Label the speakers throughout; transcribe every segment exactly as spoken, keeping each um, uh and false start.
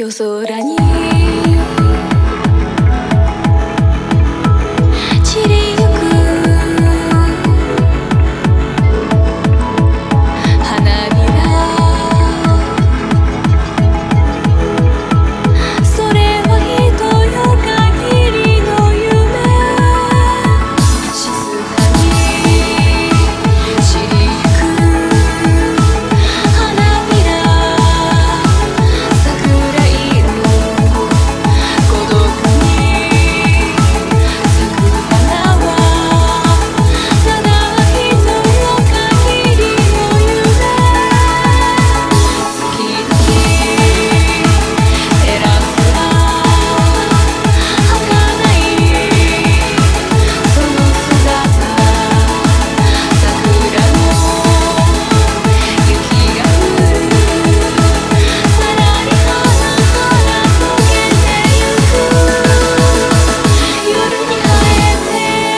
Speaker 1: 夜空に散りゆく花びら、それはひとよ限りの夢。静かに散りゆく花びら、桜色孤独に咲く花はただひとよ限りの夢。時々照らすは儚いその姿、桜の雪が降る、さらに花から溶けてゆく、夜に生えて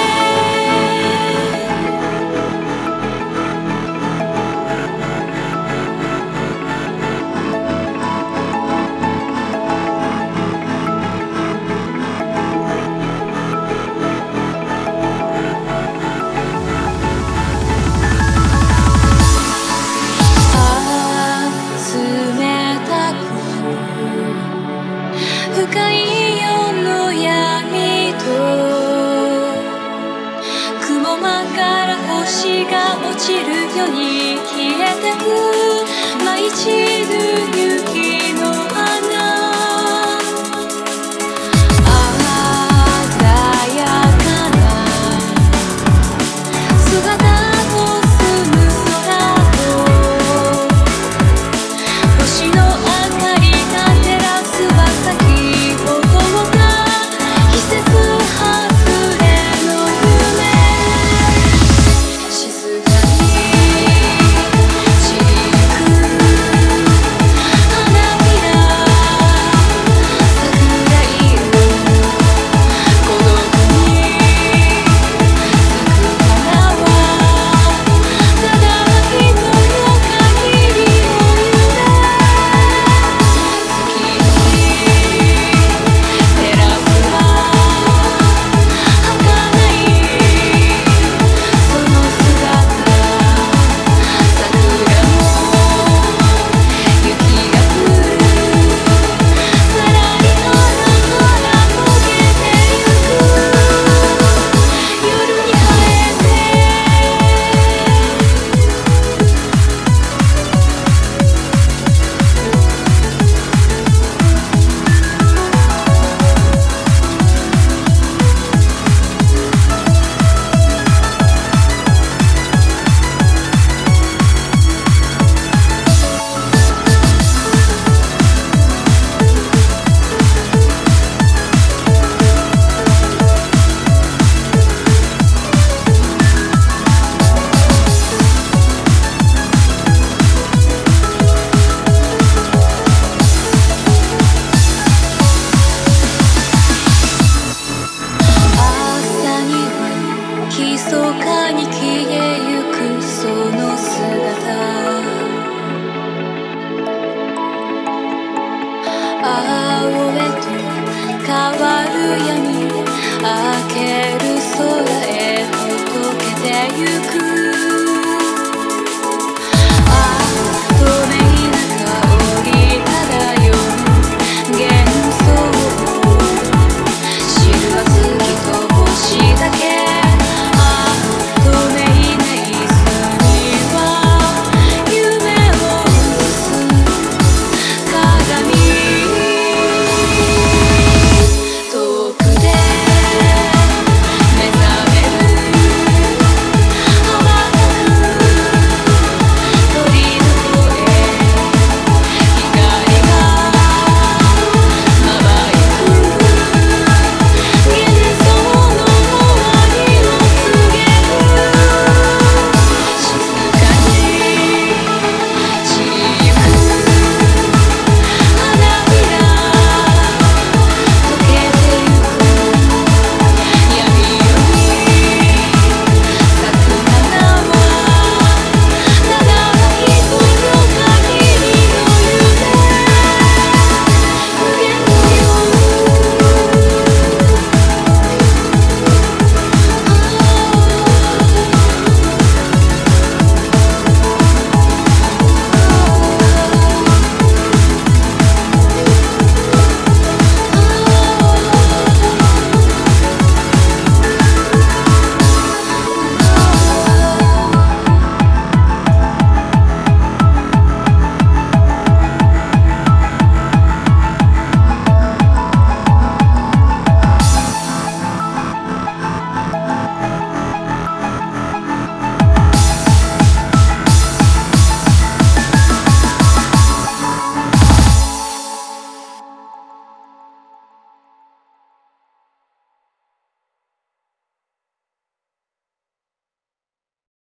Speaker 1: 集めたく深い夜の闇と雲間から星が落ちるように消えてく舞い散る雪の花。鮮やかな姿と澄む空と星の明かりが照らすは咲き誇った季節外れの夢。静かに散りゆく花びら、桜色孤独に咲く花はただひとよ限りの夢。月に照らすは儚いその姿、桜の雪が降る、さらに花から溶けてゆく、夜に生えて朝には密かに消えゆくその姿、青へと変わる闇、明ける空へと溶けてゆく